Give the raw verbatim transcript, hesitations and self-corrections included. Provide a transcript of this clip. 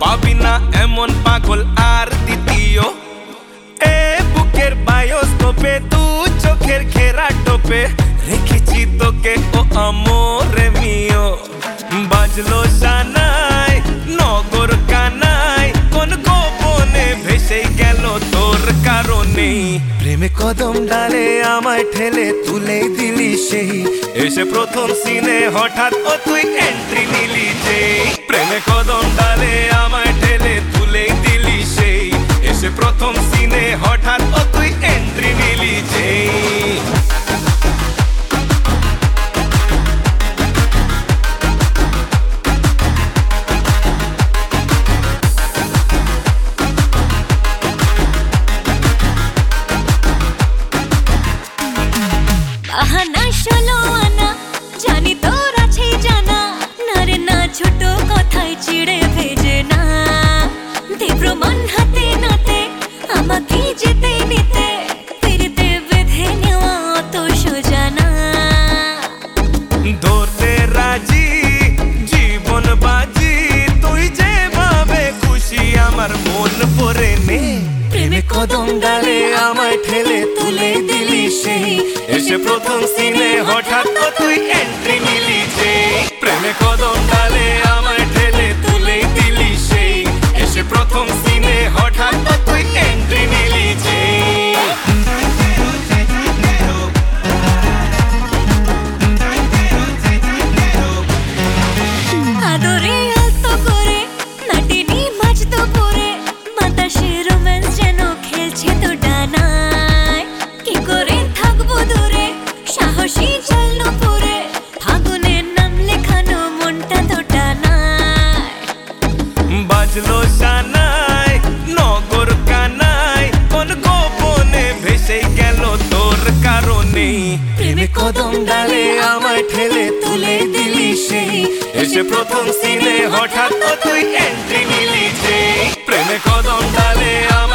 পাবি না এমন পাগল আর দ্বিতীয়। এ বুকের বায়োস্কোপে দু চোখের ঘেরা টোপে রেখেছি তোকে ও আমরে মিও। বাজলো শানাই নগর কানাই কোন গোপনে ভেসে গেল তোর কারণে। প্রেমে কদম ডালে আমায় ঠেলে তুলে দিলি সেই, এসে প্রথম সিনে হঠাৎ ও তুই এন্ট্রি নিলি যে। প্রেমে কদম ডালে আমায় ঠেলে তুলে দিলি সেই, এসে প্রথম সিনে হঠাৎ ও তুই এন্ট্রি নিলি যে। বাহানা ষোলো আনা জানি তোর আছে জানা, নারে না ছোট কথায় চিড়ে ভেজে না। দে প্রমাণ হাতে নাতে আমাকে যেতে নিতে, ফিরতে বেঁধে নেওয়া অত সোজা না। ধরতে রাজি জীবন বাজি তুই যেভাবে খুশি আমার মন পড়ে নে। প্রেমে কদম ডালে আমায় ঠেলে তুলে দিলি সেই, এসে প্রথম সিনে হঠাৎ ও তুই এন্ট্রি নিলি যে। প্রেমে কদম ডালে আমায় ঠেলে তুলে দিলি সেই, এসে প্রথম সিনে হঠাৎ ও তুই এন্ট্রি নিলি যে। আদরে আলতো করে নাটিনি মাঝতো পরে, বাতাসে রোম্যান্স যেন খেলছে তো ডানায়। কি করে থাকবো দূরে সাহসী জল পরে, ফাগুনের নাম লেখানো মনটা তো ডানায়। বাজলো শানাই নগর কানাই কোন গোপনে ভেসে গেল তোর কারণে। প্রেমে কদম ডালে আমায় ঠেলে তুলে দিলি সেই, এসে প্রথম সিনে হঠাৎ ও তুই এন্ট্রি নিলি যে। প্রেমে কদম ডালে